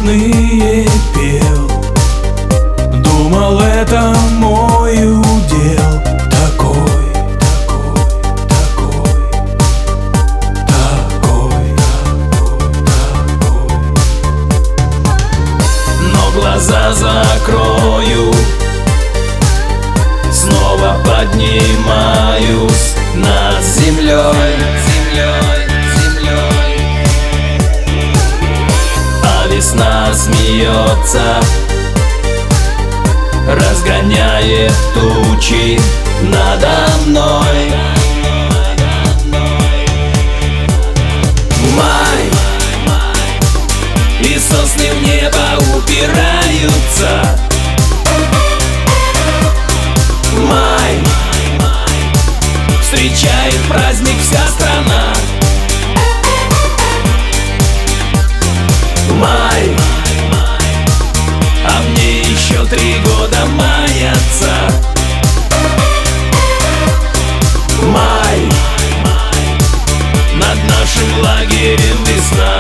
песенные пел. Думал, это мой удел. Такой, такой, такой, такой, такой. Но глаза закрою, снова поднимаюсь над землей, землей, землей. А весна смеется, разгоняет тучи надо мной. Май, и сосны в небо упираются. Май, встречает праздник вся страна. Май, а мне еще 3 года маяться. Май, над нашим лагерем весна.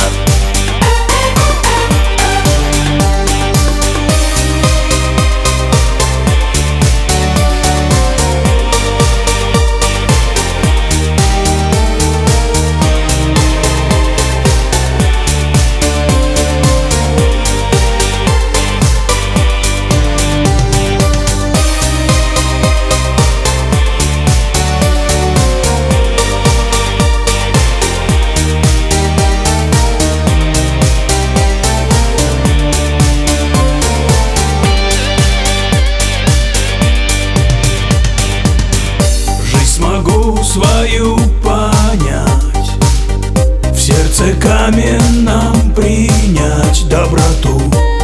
Могу свою понять, в сердце каменном принять доброту,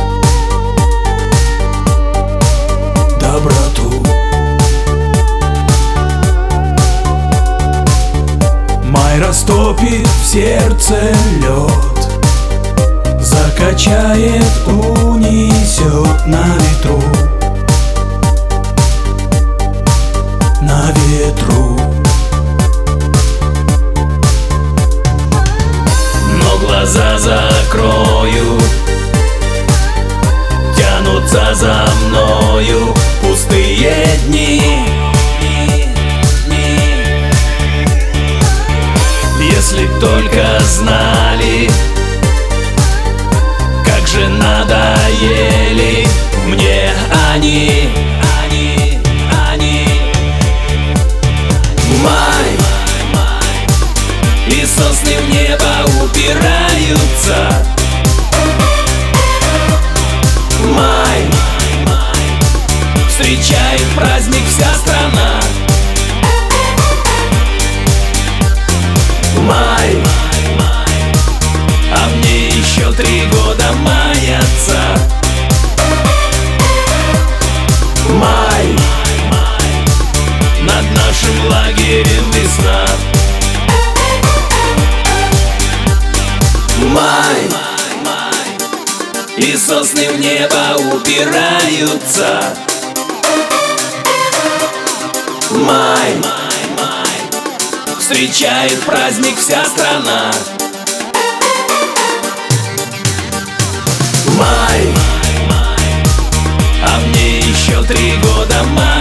доброту. Май растопит в сердце лед, закачает, унесет на ветру, на ветру. Но глаза закрою, тянутся за мною пустые дни. Если б только знали, как же надоели мне они. Май, и сосны в небо упираются. Май, встречает праздник вся страна. Май, а мне еще 3 года маяться. Май, над нашим лагерем весна. Май, и сосны в небо упираются. Май, встречает праздник вся страна. Май, а мне еще 3 года маяться.